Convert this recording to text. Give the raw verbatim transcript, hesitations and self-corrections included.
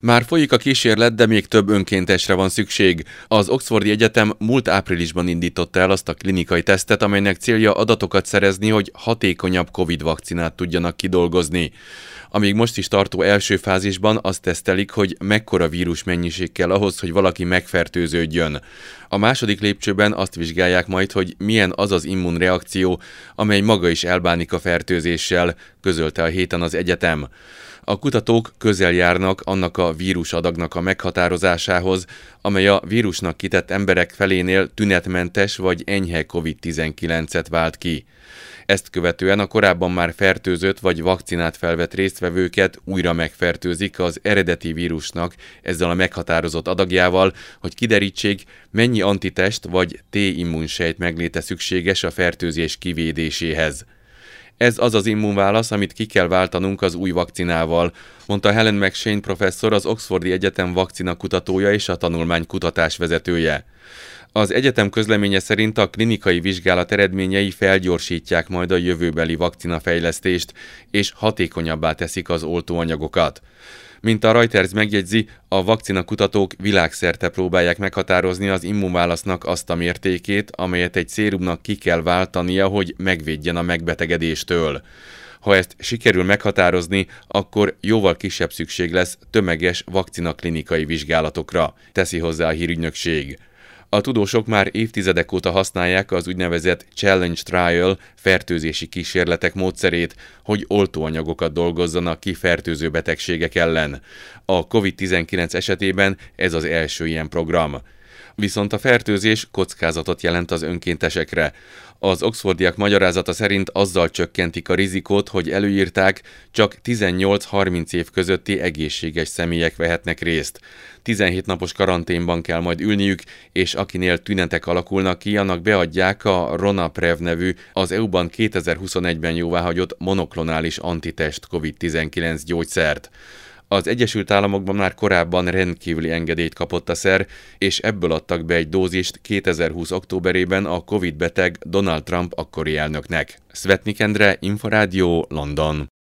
Már folyik a kísérlet, de még több önkéntesre van szükség. Az Oxfordi Egyetem múlt áprilisban indította el azt a klinikai tesztet, amelynek célja adatokat szerezni, hogy hatékonyabb Covid vakcinát tudjanak kidolgozni. Amíg most is tartó első fázisban azt tesztelik, hogy mekkora vírusmennyiség kell ahhoz, hogy valaki megfertőződjön. A második lépcsőben azt vizsgálják majd, hogy milyen az az immunreakció, amely maga is elbánik a fertőzéssel, közölte a héten az egyetem. A kutatók közel járnak annak a vírusadagnak a meghatározásához, amely a vírusnak kitett emberek felénél tünetmentes vagy enyhe kovid tizenkilencet vált ki. Ezt követően a korábban már fertőzött vagy vakcinát felvett résztvevőket újra megfertőzik az eredeti vírusnak ezzel a meghatározott adagjával, hogy kiderítsék, mennyi antitest vagy T-immunsejt megléte szükséges a fertőzés kivédéséhez. Ez az az immunválasz, amit ki kell váltanunk az új vakcinával, mondta Helen McShane professzor, az Oxfordi Egyetem vakcina kutatója és a tanulmány kutatás vezetője. Az egyetem közleménye szerint a klinikai vizsgálat eredményei felgyorsítják majd a jövőbeli vakcinafejlesztést, és hatékonyabbá teszik az oltóanyagokat. Mint a Reuters megjegyzi, a vakcinakutatók világszerte próbálják meghatározni az immunválasznak azt a mértékét, amelyet egy szérumnak ki kell váltania, hogy megvédjen a megbetegedéstől. Ha ezt sikerül meghatározni, akkor jóval kisebb szükség lesz tömeges vakcinaklinikai vizsgálatokra, teszi hozzá a hírügynökség. A tudósok már évtizedek óta használják az úgynevezett challenge trial fertőzési kísérletek módszerét, hogy oltóanyagokat dolgozzanak ki fertőző betegségek ellen. A kovid tizenkilenc esetében ez az első ilyen program. Viszont a fertőzés kockázatot jelent az önkéntesekre. Az oxfordiak magyarázata szerint azzal csökkentik a rizikót, hogy előírták, csak tizennyolc-harminc év közötti egészséges személyek vehetnek részt. tizenhét napos karanténban kell majd ülniük, és akinél tünetek alakulnak ki, annak beadják a Ronaprev nevű, az é u-ban kétezer-huszonegyben jóváhagyott monoklonális antitest kovid tizenkilenc gyógyszert. Az Egyesült Államokban már korábban rendkívüli engedélyt kapott a szer, és ebből adtak be egy dózist kétezer-húsz októberében a Covid beteg Donald Trump akkori elnöknek. Szvetnik Endre, Inforádió, London.